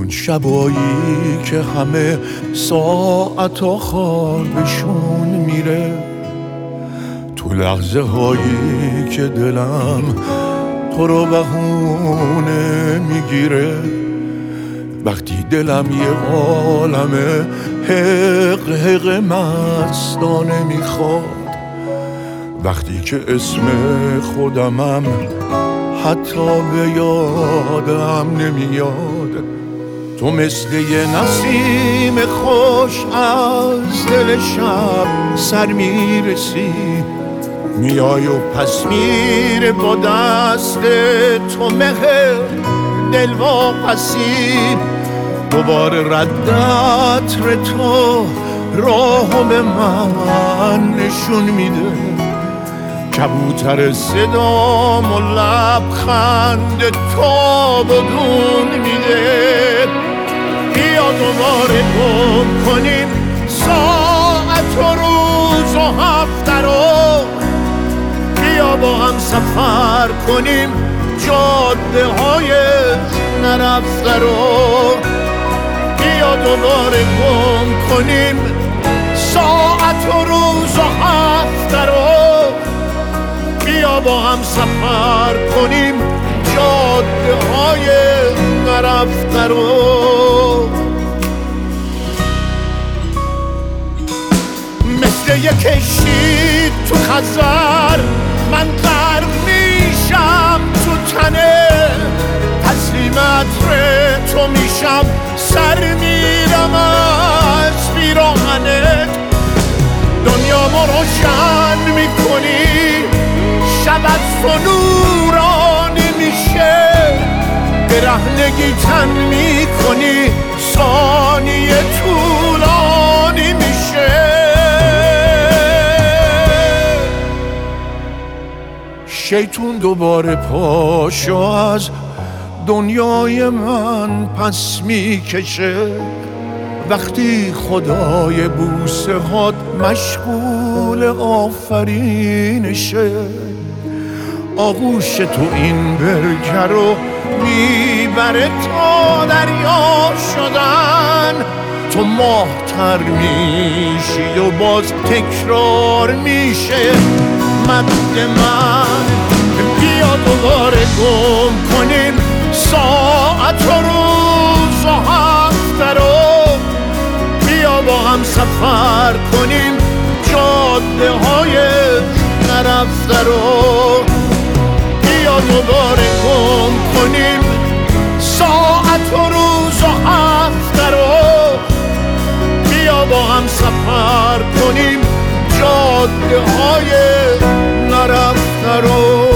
اون شبایی که همه ساعتا خوابشون میره، تو لحظه هایی که دلم تو رو بهونه میگیره، وقتی دلم یه عالمه حق حق مستانه میخواد، وقتی که اسم خودمم حتی به یادم نمیاد. تو مثل یه نسیم خوش از دل شب سر میرسی، میای و پس میره با دست تو مهر دل واپسی. دوباره رد عطر تو راهو به من نشون میده، کبوتر صدام و لبخند تو بدون میده. بیا دوباره گم کنیم ساعت و روز و هفته رو، بیا با هم سفر کنیم جاده های نرفته رو، بیا دوباره گم کنیم ساعت و روز و هفته رو، بیا با هم سفر کنیم جاده های نرفته رو. مثل یک کشتی تو خزر من غرق میشم تو تنه، تسلیم عطر تو میشم سر میرم از پیراهنت. دنیامو روشن میکنی شب از تو نورانی میشه، برهنگی تن میکنی ثانیه طولانی میشه. شیطون دوباره پاشو از دنیای من پس میکشه، وقتی خدای بوسه هات مشغول آفرینشه. آغوش تو این برکه رو میبره تا دریا شدن، تو ماه‌تر میشی و باز تکرار میشه مد من. بیا دوباره گم کنیم ساعت و روز و هفته رو، بیا با هم سفر کنیم جاده های نرفته رو، بیا دوباره گم کنیم ساعت و روز و هفته رو، بیا با هم سفر کنیم جاده های نرفته رو.